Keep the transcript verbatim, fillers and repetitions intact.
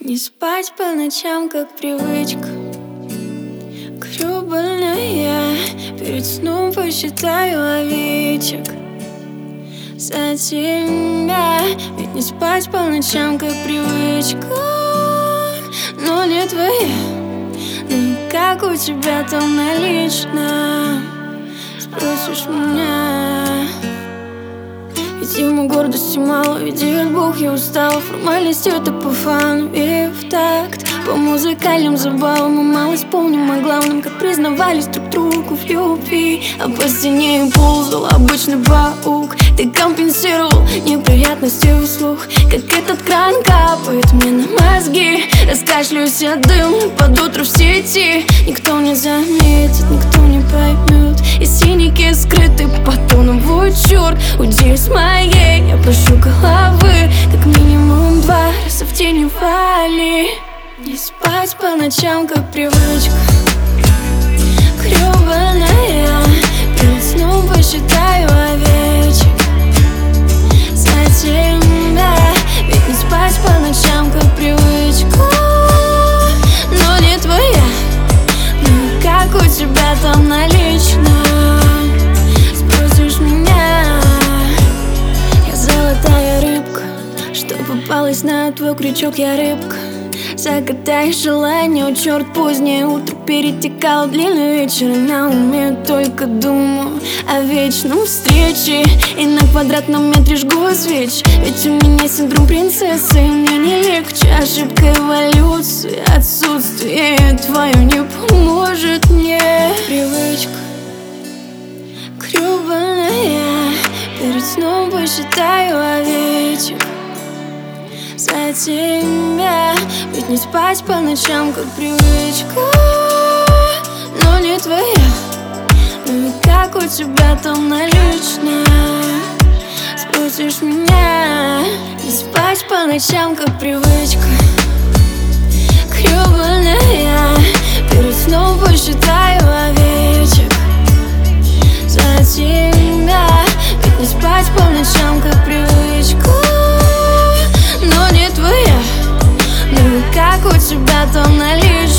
Не спать по ночам, как привычка. Грёбаная, перед сном посчитаю овечек за тебя. Ведь не спать по ночам, как привычка, но не твоя. Ну как у тебя там налично, спросишь меня. Ведь ему гордости мало, видит Бог, я устала. Формальность это по фану и в такт, по музыкальным забавам мы мало исполним о главном, как признавались друг другу в любви. А по стене ползал обычный паук. Ты компенсировал неприятности вслух, как этот кран капает мне на мозги. Раскашлюсь от дым под утро в сети. Никто не заметит, никто не поймет. И синяки скрыты под тоновой черт. Уйди с моей, я прошу головы, как минимум два раза в день вали. Не спать по ночам, как привычка. Грёбаная, перед сном посчитаю овечек за тебя. Ведь не спать по ночам, как привычка, но не твоя. Ну как у тебя там налично, спросишь меня. Я золотая рыбка, что попалась на твой крючок, я рыбка. Загадай желание, о черт, позднее утро перетекало длинный вечер, и на уме только думаю о вечном встрече. И на квадратном метре жгу свеч, ведь у меня синдром принцессы, и мне не легче. Ошибка эволюции, отсутствие твое не поможет мне. Привычка грёбаная, перед сном посчитаю овечек за тебя. Ведь не спать по ночам, как привычка, но не твоя. Ну и как у тебя там налично, спросишь меня. Не спать по ночам, как привычка. Грёбаная, перед сном посчитаю овечек за тебя. Ведь не спать по ночам, как привычка, но не твоя. Ну и как у тебя там налично,